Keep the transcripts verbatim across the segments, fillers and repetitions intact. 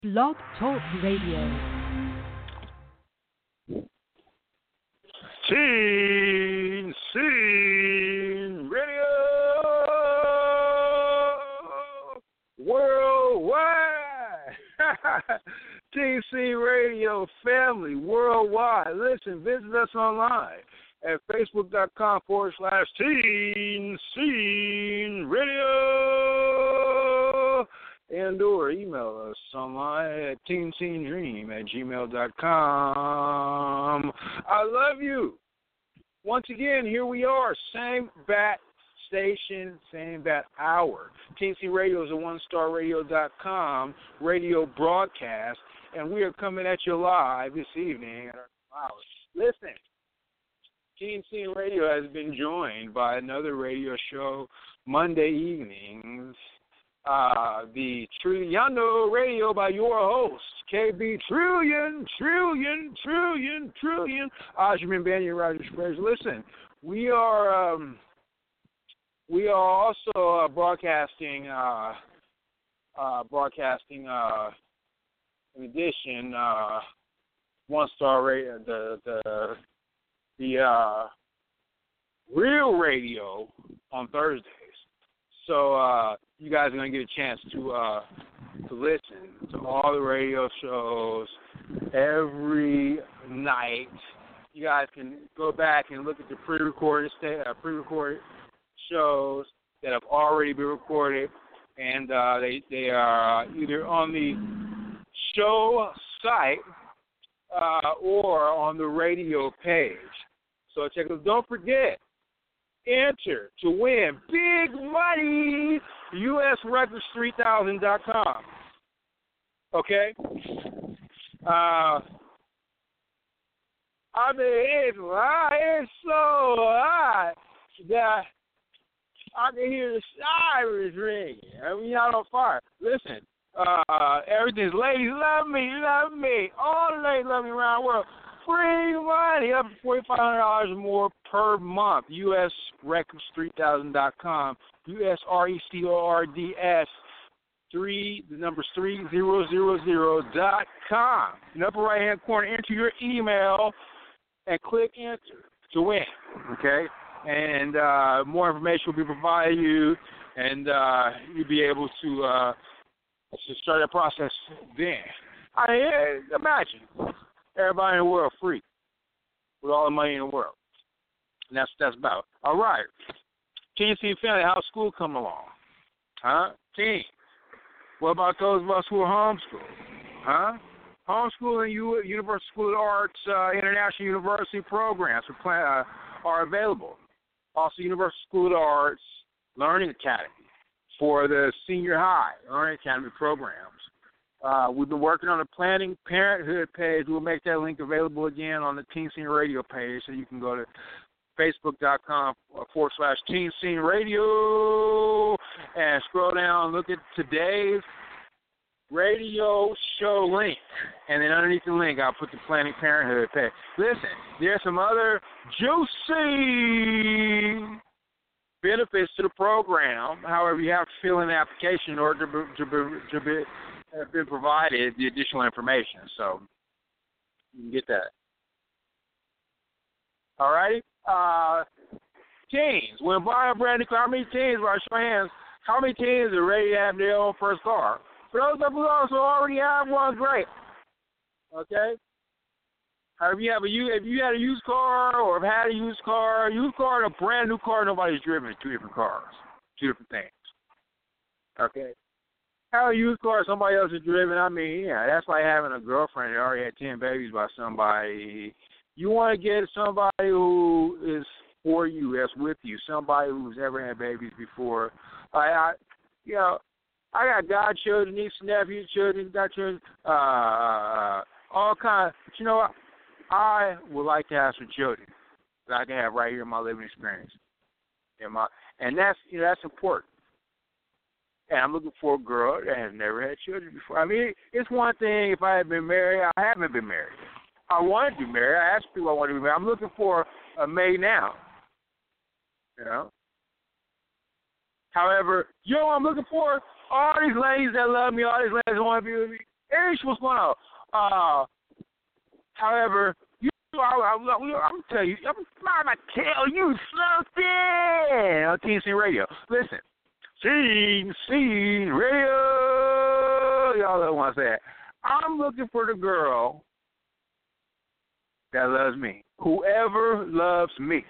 Blog Talk Radio. Teen Scene Radio Worldwide. Teen Scene Radio family worldwide. Listen, visit us online at facebook.com forward slash Teen Scene Radio. And or email us online at teenscenedream at gmail dot com. I love you. Once again, here we are, same bat station, same bat hour. Teen Scene Radio is a one star radio dot com radio broadcast, and we are coming at you live this evening at our hours. Listen, Teen Scene Radio has been joined by another radio show Monday evenings. Uh, the Trilliano Radio by your host, K B Trillion, Trillion, Trillion, Trillion, Ajman Banyan, Roger Sprague. Listen, we are um, we are also uh, broadcasting uh, uh, broadcasting uh, in addition uh, one star radio the the the uh, real radio on Thursdays. So uh, you guys are going to get a chance to uh, to listen to all the radio shows every night. You guys can go back and look at the pre-recorded sta- uh, pre-recorded shows that have already been recorded, and uh, they they are either on the show site uh, or on the radio page. So check it out. Don't forget. Enter to win big money, U S Records three thousand dot com. Okay? Uh, I mean, it's hot. It's so hot that I can hear the sirens ringing. I mean, y'all on fire. Listen, uh, everything's ladies love me, love me. All the ladies love me around the world. Free money up to forty-five hundred dollars or more per month. U S Records three thousand dot com. U S R E C O R D S three, the number's three thousand dot com. In the upper right hand corner, enter your email and click enter to win. Okay? And uh, more information will be provided you, and uh, you'll be able to, uh, to start that process then. I mean, imagine. Everybody in the world free with all the money in the world. And that's that's about. All right. Teen Scene family, how's school coming along? Huh? Teen. What about those of us who are homeschooled? Huh? Homeschooling U- Universal School of the Arts uh, International University programs are, plan- uh, are available. Also, Universal School of the Arts Learning Academy for the senior high Learning Academy programs. Uh, we've been working on the Planning Parenthood page. We'll make that link available again on the Teen Scene Radio page, so you can go to facebook.com forward slash Teen Scene Radio and scroll down and look at today's radio show link. And then underneath the link, I'll put the Planning Parenthood page. Listen, there's some other juicy benefits to the program. However, you have to fill in the application in order to be, to be, to be have been provided the additional information, so you can get that. All righty? Uh, teens, when buying a brand new car, how many teens, by show of hands, how many teens are ready to have their own first car? For those of us who also already have one, great. Okay? Or if you have a if you had a used car or have had a used car, a used car and a brand new car, nobody's driven two different cars, two different things. Okay? How a used car somebody else is driven, I mean, yeah, that's like having a girlfriend that already had ten babies by somebody. You want to get somebody who is for you, that's with you, somebody who's ever had babies before. I, I you know, I got godchildren, nieces, nephews, children, godchildren, uh, all kinds. But you know what? I would like to have some children that I can have right here in my living experience. In my, and that's, you know, that's important. And I'm looking for a girl that has never had children before. I mean, it's one thing if I had been married. I haven't been married. I wanted to be married. I asked people I wanted to be married. I'm looking for a maid now. You know? However, you know what I'm looking for? All these ladies that love me, all these ladies that want to be with me, Ish, what's going on? Uh, however, you know, I, I, I'm gonna tell you, I'm, I'm gonna tell you something on Teen Scene Radio. Listen, Teen Scene Radio. Y'all don't want to say it. I'm looking for the girl that loves me. Whoever loves me.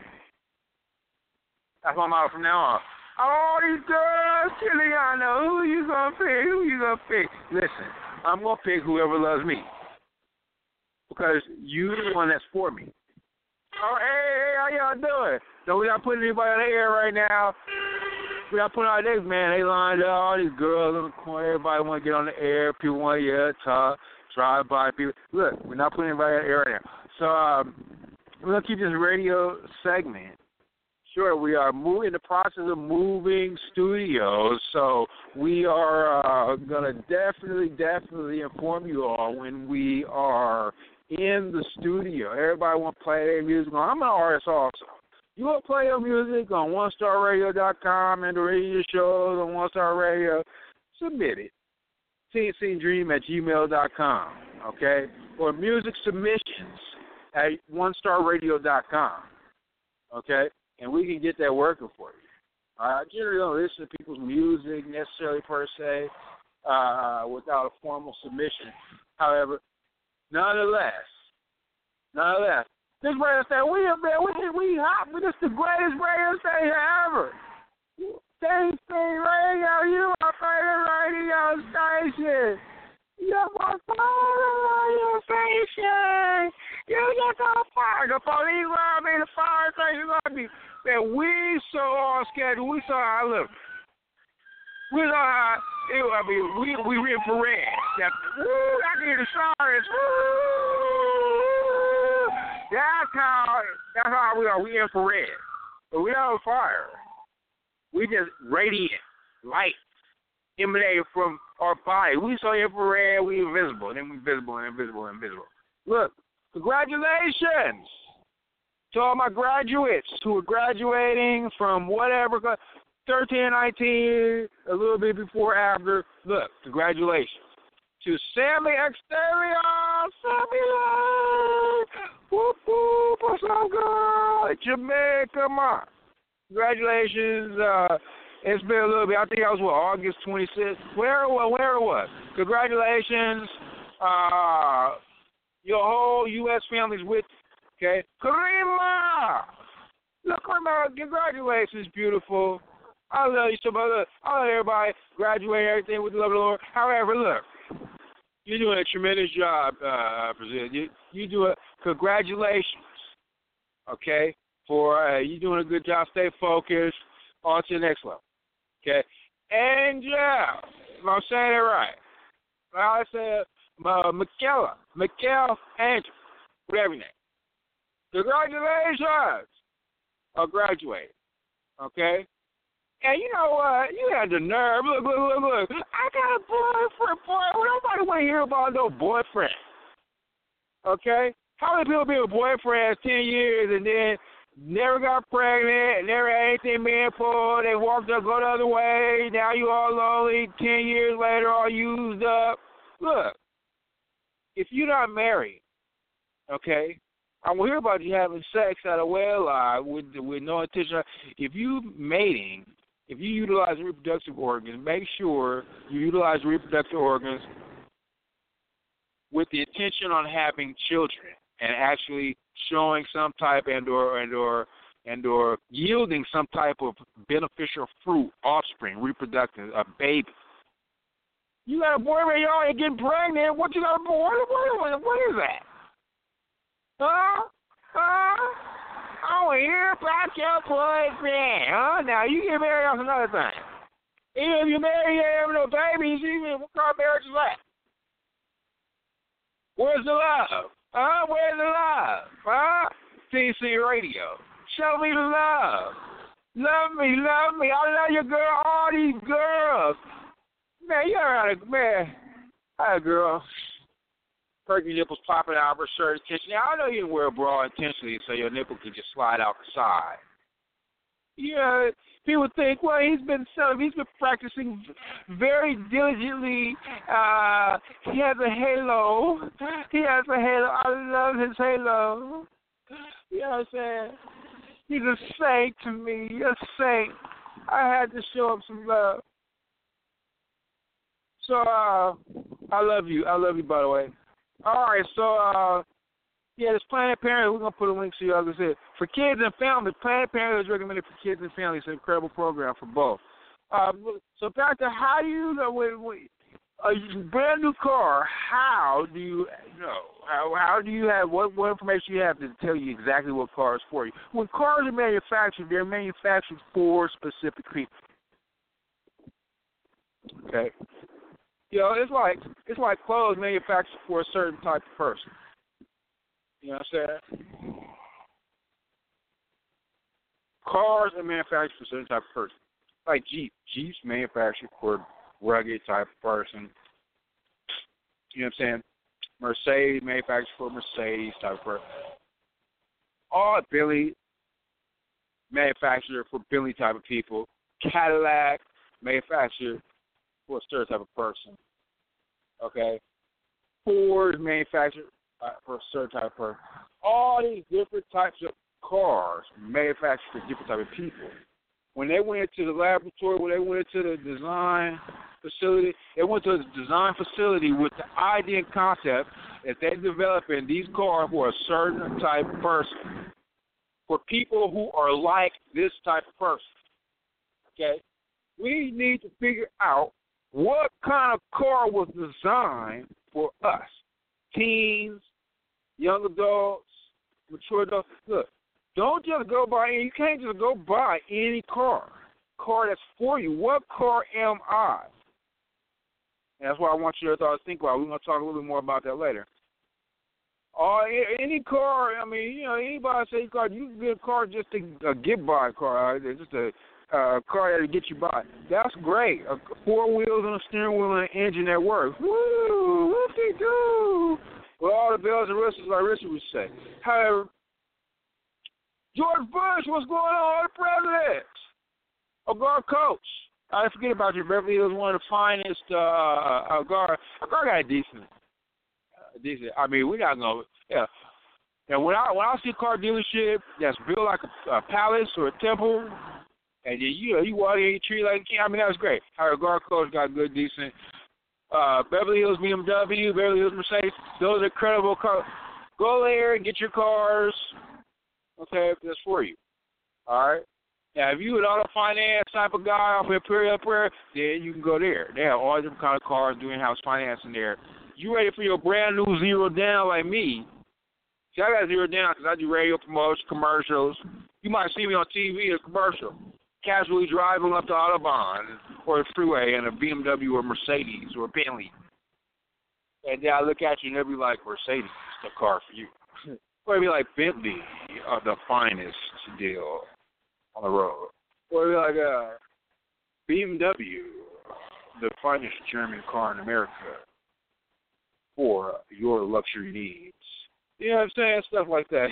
That's my motto from now on. All these girls, chilling, I know who you gonna pick. Who you gonna pick? Listen, I'm gonna pick whoever loves me. Because you're the one that's for me. Oh, hey, hey, how y'all doing? So we're not putting anybody on the air right now. We're not putting out this, man. They lined up, all these girls in the corner. Everybody want to get on the air. People want to, yeah, talk, drive by people. Look, we're not putting anybody on the air right now. So um, we're going to keep this radio segment. Sure, we are moving, in the process of moving studios, so we are uh, going to definitely, definitely inform you all when we are in the studio. Everybody want to play their music. I'm an artist also. You want to play your music on one star radio dot com and the radio shows on One Star Radio, submit it. teen scene dream at gmail dot com, okay? Or music submissions at one star radio dot com, okay? And we can get that working for you. I generally don't listen to people's music necessarily per se uh, without a formal submission. However, nonetheless, nonetheless, this radio station, we are man, we we hot. This is the greatest radio station ever. Teen Scene Radio, you are favorite radio station. You're my favorite radio station. You just on fire. The police love me. The fire station love me. Man, we so on schedule. We so high. Look, we so high. It, I mean, we we infrared. That woo, I need the stars. Woo. That's how. That's how we are. We infrared, but we on fire. We just radiant light emanating from our body. We so infrared. We invisible. Then we visible and invisible and invisible. Look, congratulations to all my graduates who are graduating from whatever, thirteen, nineteen, a little bit before, after. Look, congratulations to Sammy Exterior, Sammy Lane, whoop, whoop, what's up, girl, Jamaica, come on. Congratulations. Uh, it's been a little bit, I think that was, what, August twenty-sixth, where it was, where it was. Congratulations. Uh, your whole U S family's with you, okay? Karima! Look, Karima, congratulations, beautiful. I love you so much. Look, I love everybody graduating everything with the love of the Lord. However, look, you're doing a tremendous job, uh, Brazil. You, you do it. Congratulations, okay? For uh, you doing a good job. Stay focused. On to the next level, okay? Angel, if I'm saying it right. I said uh, Michaela, Michael Angel, whatever your name. Congratulations on graduating, okay? And you know what? You had the nerve. Look, look, look, look. I got a boyfriend, boy. Nobody want to hear about no boyfriend, okay? How many people been with boyfriends ten years and then never got pregnant, never had anything meaningful, they walked up, go the other way, now you all lonely, ten years later, all used up. Look, if you're not married, okay, I will hear about you having sex out of wedlock with, with no intention. If you mating, if you utilize reproductive organs, make sure you utilize reproductive organs with the intention on having children and actually showing some type and or and or and or yielding some type of beneficial fruit, offspring, reproductive, a baby. You got a boyfriend, y'all ain't getting pregnant. What you got a boy? What, what, what is that? Huh? Huh? I want to hear about your boyfriend. Huh? Now you get married off another thing. Even if you marry, you ain't have no babies. Even what kind of marriage is that? Where's the love? Huh? Where's the love? Huh? Teen Scene Radio. Show me the love. Love me, love me. I love your girl, all these girls. Man, you ever had a, man, I had a girl, turkey nipples popping out of her shirt. Now, I know you didn't wear a bra intentionally so your nipple could just slide out the side. Yeah, people think, well, he's been selling, he's been practicing very diligently. Uh, he has a halo. He has a halo. I love his halo. You know what I'm saying? He's a saint to me. He's a saint. I had to show him some love. So, uh, I love you. I love you, by the way. All right, so, uh, yeah, this Planned Parenthood, we're going to put a link to you, as I said. For kids and families, Planned Parenthood is recommended for kids and families. It's an incredible program for both. Uh, so back to how do you know, when, when, a brand new car, how do you know? How, how do you have, what, what information do you have to tell you exactly what car is for you? When cars are manufactured, they're manufactured for specific people. Okay? You know, it's like, it's like clothes manufactured for a certain type of person. You know what I'm saying? Cars are manufactured for a certain type of person. Like Jeep. Jeep's manufactured for a rugged type of person. You know what I'm saying? Mercedes manufactured for a Mercedes type of person. All Bentley manufactured for Bentley type of people. Cadillac manufactured for a certain type of person. Okay? Ford manufactured for a certain type of person. All these different types of cars manufactured for different type of people. When they went into the laboratory, when they went into the design facility, they went to the design facility with the idea and concept that they're developing these cars for a certain type of person, for people who are like this type of person. Okay? We need to figure out what kind of car was designed for us. Teens, young adults, mature adults. Look, don't just go buy any, you can't just go buy any car. Car that's for you. What car am I? And that's what I want you to think about. We're going to talk a little bit more about that later. Or any car, I mean, you know, anybody say car, you can get a car just to a get by car, right? Just a uh, car that'll get you by. That's great. Uh, four wheels and a steering wheel and an engine that works. Woo! Whoop-de-doo! With all the bells and whistles, like Richard would say. However, George Bush, what's going on? The president. A guard coach. I forget about you. Beverly Hills, one of the finest uh, uh, guard. A guard got a decent. Uh, decent. I mean, we're not gonna. Yeah. And when I when I see a car dealership that's built like a, a palace or a temple, and you you know you walk in, you treat like a king. I mean, that's great. Our guard coach got good, decent. Uh, Beverly Hills B M W, Beverly Hills Mercedes. Those are incredible cars. Go there and get your cars. Okay, that's for you. All right. Now, if you an auto finance type of guy off of Imperial Prayer, then you can go there. They have all different kind of cars doing house financing there. You ready for your brand new zero down like me? See, I got zero down because I do radio promotions, commercials. You might see me on T V in a commercial, casually driving up the Autobahn or the freeway in a B M W or Mercedes or a Bentley. And then I look at you and they'll be like, Mercedes, the car for you. Or it'll be like Bentley, uh, the finest deal on the road. Or it'll be like uh, B M W, the finest German car in America for your luxury needs. You know what I'm saying? Stuff like that.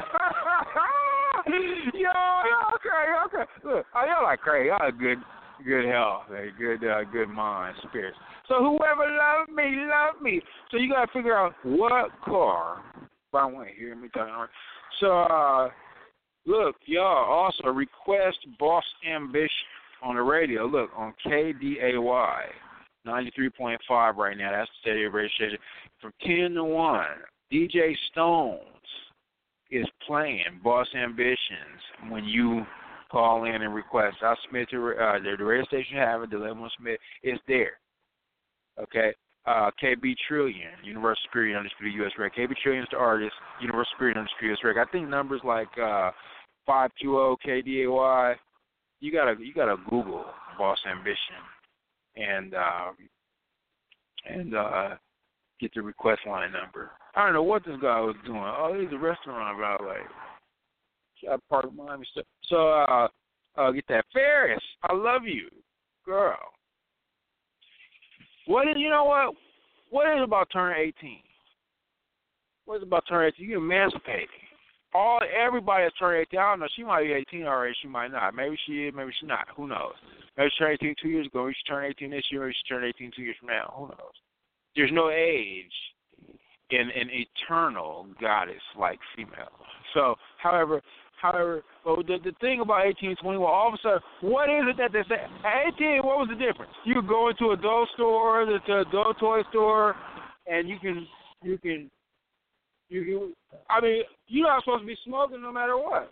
Yo, y'all okay, okay. Look, oh, y'all like crazy. Y'all have good, good health, eh? good, uh, good mind, spirits. So whoever love me, love me. So you gotta figure out what car. If I want to hear me talking. So uh, look, y'all also request Boss Ambition on the radio. Look on K D A Y ninety-three point five right now. That's the steady radio station from ten to one. D J Stones is playing Boss Ambitions when you call in and request. I'll submit to uh, the radio station have it, the level submit. It's there. Okay. Uh, K B Trillion, Universal Spirit Undisputed U S Record. K B Trillion is the artist, Universal Spirit Undisputed U S Record. I think numbers like uh, five two zero K D A Y. You gotta you gotta Google Boss Ambition and uh, and uh, get the request line number. I don't know what this guy was doing. Oh, he's a restaurant guy. Like, I part of Miami stuff. So uh, uh, get that Ferris. I love you, girl. What is, you know what? What is it about turning eighteen? What is it about turning eighteen? You're emancipating. all everybody has turned eighteen. I don't know. She might be eighteen already. She might not. Maybe she is. Maybe she's not. Who knows? Maybe she turned eighteen two years ago. Maybe she turned eighteen this year. Maybe she turned eighteen two years from now. Who knows? There's no age in an eternal goddess like female. So, however, however, well, the, the thing about eighteen and twenty, well, all of a sudden, what is it that they say? At eighteen, what was the difference? You could go into a adult store, the, the adult toy store, and you can, you can, you can, I mean, you're not supposed to be smoking no matter what.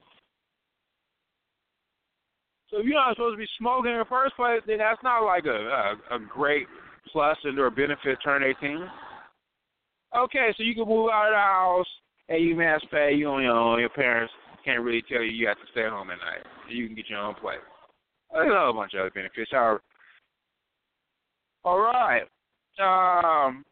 So if you're not supposed to be smoking in the first place, then that's not like a, a, a great plus and or benefit turn eighteen. Okay, so you can move out of the house and you can pay, you on your own. Your parents can't really tell you you have to stay home at night. You can get your own place. There's a whole bunch of other benefits. All right. Um,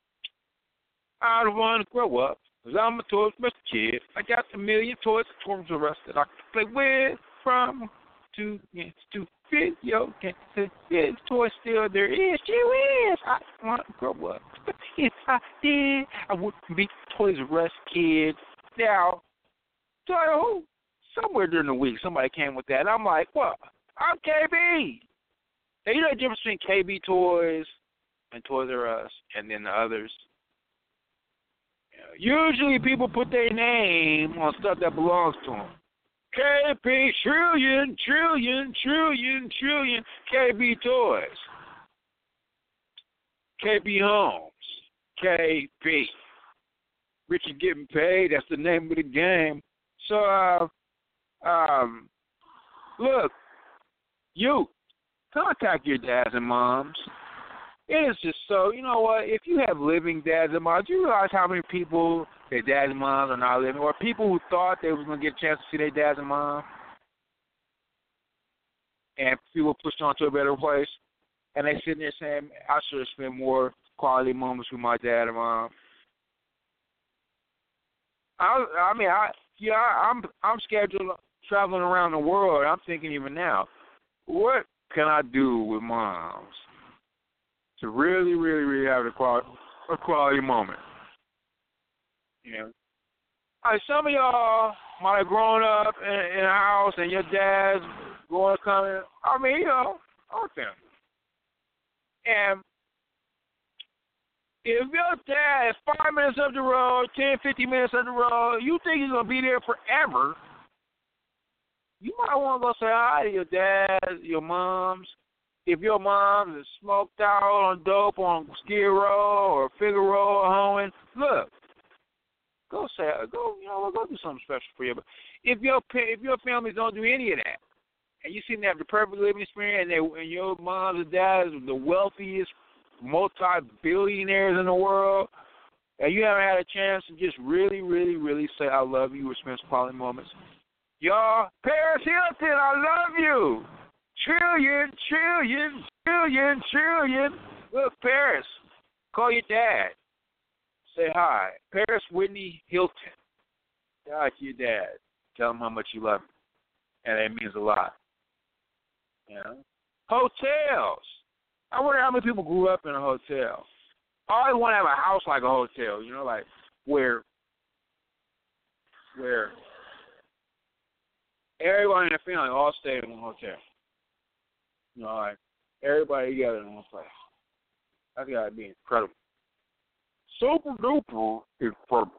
I don't want to grow up because I'm a Toys R Us kid. I got a million toys Toys R Us that I can play with from to yes, to video games. This toy still there is. You is. I want to grow up. But if I did, I wouldn't be Toys R Us kid. Now, so somewhere during the week, somebody came with that, and I'm like, what? I'm K B. Now, you know the difference between K B Toys and Toys R Us and then the others? Usually people put their name on stuff that belongs to them. K B, trillion, trillion, trillion, trillion, K B Toys. K B Homes, K B. Richard getting paid, that's the name of the game. So, uh, um, look, you, contact your dads and moms. It is just so, you know what, if you have living dads and moms, do you realize how many people, their dads and moms are not living, or people who thought they was going to get a chance to see their dads and moms, and people pushed on to a better place, and they sitting there saying, I should have spent more quality moments with my dad and mom. I, I mean, I, yeah, I'm, I'm scheduled traveling around the world. I'm thinking even now, what can I do with moms to really, really, really have a quality, a quality moment? You know, like some of y'all might have grown up in, in a house and your dad's going to come in. I mean, you know, our family. And if your dad is five minutes up the road, ten, fifteen minutes up the road, you think he's going to be there forever, you might want to go say hi to your dad, your moms. If your mom is smoked out on dope on Skid Row or Figaro or Hoeing, look, go say, go, you know, go do something special for you. But if your if your families don't do any of that, and you seem to have the perfect living experience, and, they, and your moms and dads are the wealthiest multi-billionaires in the world, and you haven't had a chance to just really, really, really say I love you or spend some quality moments, y'all, Paris Hilton, I love you. Trillion, trillion, trillion, trillion. Look, Paris, call your dad. Say hi. Paris Whitney Hilton. Say hi to your dad. Tell him how much you love him. And that means a lot. You know? Hotels. I wonder how many people grew up in a hotel. I always want to have a house like a hotel, you know, like where, where everybody in the family all stayed in one hotel. You know, like everybody together in one place. That's gotta be incredible. Super duper incredible.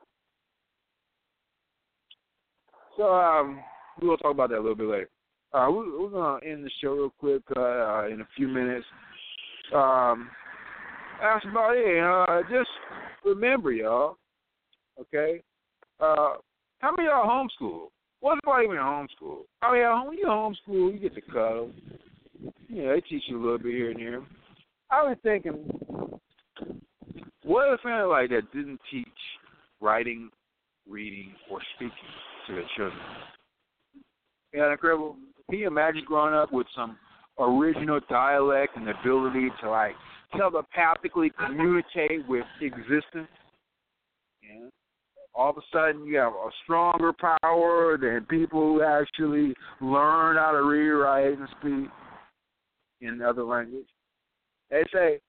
So um, we'll talk about that a little bit later. Uh, we, we're gonna end the show real quick uh, in a few minutes. Um, that's about it. Uh, just remember, y'all. Okay. Uh, how many of y'all homeschool? What's about even homeschool? I mean, when you homeschool, you get to cuddle. You know, they teach you a little bit here and there. I was thinking, what if a family like that didn't teach writing, reading, or speaking to their children? You know, incredible. Can you imagine growing up with some original dialect and the ability to, like, telepathically communicate with existence? Yeah. All of a sudden, you have a stronger power than people who actually learn how to read, write, and speak in other language. They say,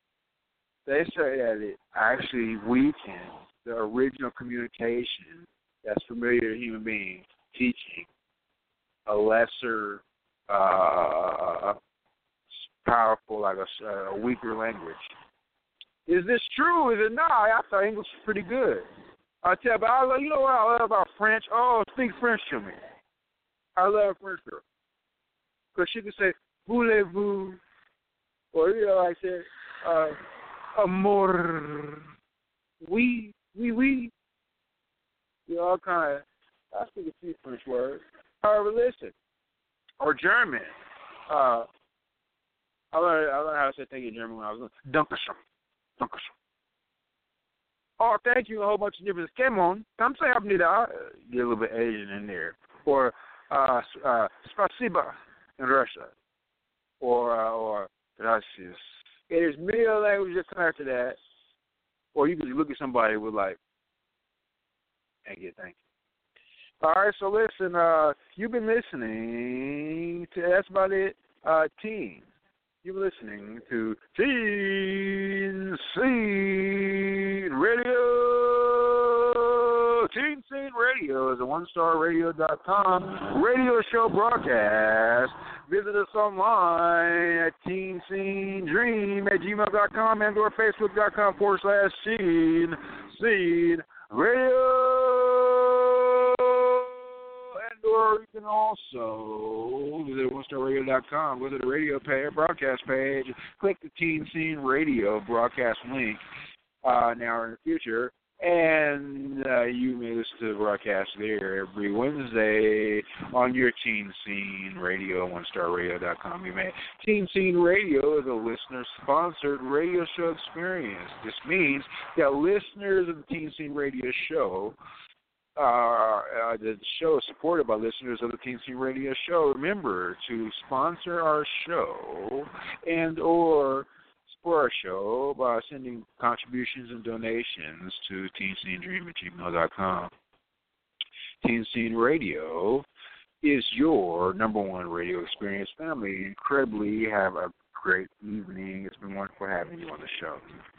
they say that it actually weakens the original communication that's familiar to human beings teaching a lesser, uh, powerful, like a, a weaker language. Is this true? Is it not? I thought English was pretty good. I tell you, but I love, you know what I love about French? Oh, speak French to me. I love French girl. Because she can say, voulez-vous, or, you know, like I said, uh, amour, oui, oui, oui. You know, all kind of, I speak a few French words. However, listen, or German. Uh, I learned, I learned how to say thank you in German when I was little. Dankeschön. Dankeschön. Oh, thank you, a whole bunch of different. Come on. Come say up nida. Get a little bit Asian in there. Or uh, uh, spasiba in Russia. Or, uh, or gracias. Yeah, there's many other languages that come after that. Or you can look at somebody with like, and get thank you. All right, so listen, uh, you've been listening to, that's about it, uh, Teen. You've been listening to Teen Scene Radio. Teen Scene Radio is a one star radio dot com radio show broadcast. Visit us online at teen scene dream at gmail dot com and or facebook dot com forward slash Teen Scene Radio. And or you can also visit one star radio dot com, go to the radio page, broadcast page, click the Teen Scene Radio broadcast link uh, now or in the future, and uh, you may listen to the broadcast there every Wednesday on your Teen Scene Radio, one star radio dot com. You may. Teen Scene Radio is a listener-sponsored radio show experience. This means that listeners of the Teen Scene Radio show, uh, uh, the show is supported by listeners of the Teen Scene Radio show. Remember to sponsor our show and or support our show by sending contributions and donations to teen scene dream at gmail dot com. Teen Scene Radio is your number one radio experience family. Incredibly, have a great evening. It's been wonderful having you on the show.